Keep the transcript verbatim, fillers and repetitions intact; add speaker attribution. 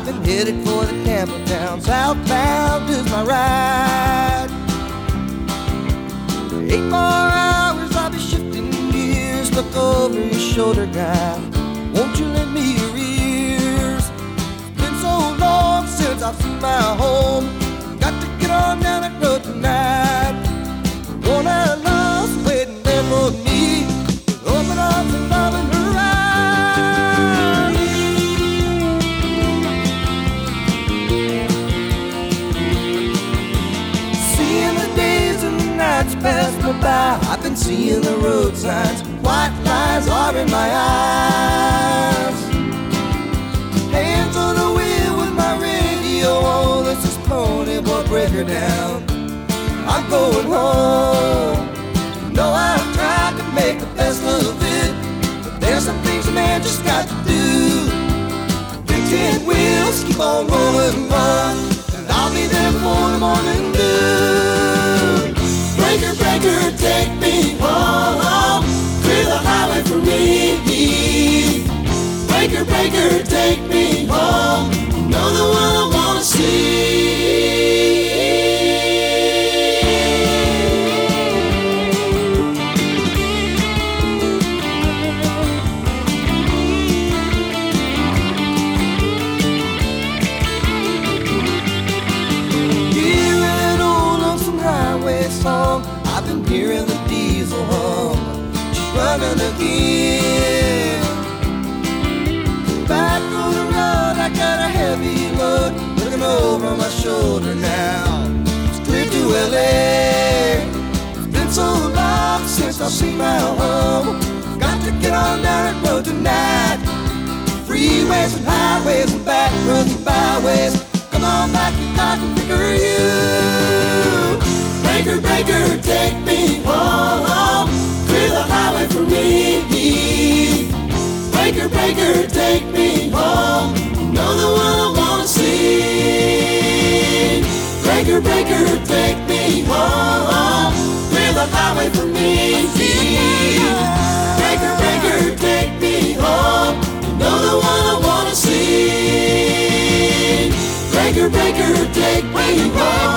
Speaker 1: been headed for the Campbelltown. Southbound is my ride. Eight more hours, I'll be shifting gears. Look over your shoulder, guy. Won't you lend me your ears? It's been so long since I've seen my home. Got to get on down that road tonight. One I lost waiting there for me. Open arms and love in her eyes. Seeing the days and the nights pass me by. I've been seeing the road signs. White lines are in my eyes. Hands on the wheel with my radio on. This is Pony Boy Breaker Down. I'm going home. No, I've tried to make the best of it, but there's some things a man just got to do. Big tin wheels keep on rolling on, and I'll be there before the morning dew. Breaker, breaker, take me home. Clear the highway for me. Breaker, breaker, take me home. You know the one I wanna see. I've been hearing the diesel hum, just running again. Back on the road, I got a heavy load, looking over my shoulder now. It's clear to L A. It's been so long since I've seen my home. Got to get on down that road tonight. Freeways and highways and back roads and byways. Come on back, I can figure you. Breaker, breaker, take me home. Clear the highway for me. Breaker, breaker, take me home. You know the one I wanna see. Breaker, breaker, take me home. Clear the highway for me. Breaker, breaker, take me home. You know the one I wanna see. Breaker, breaker, take me home.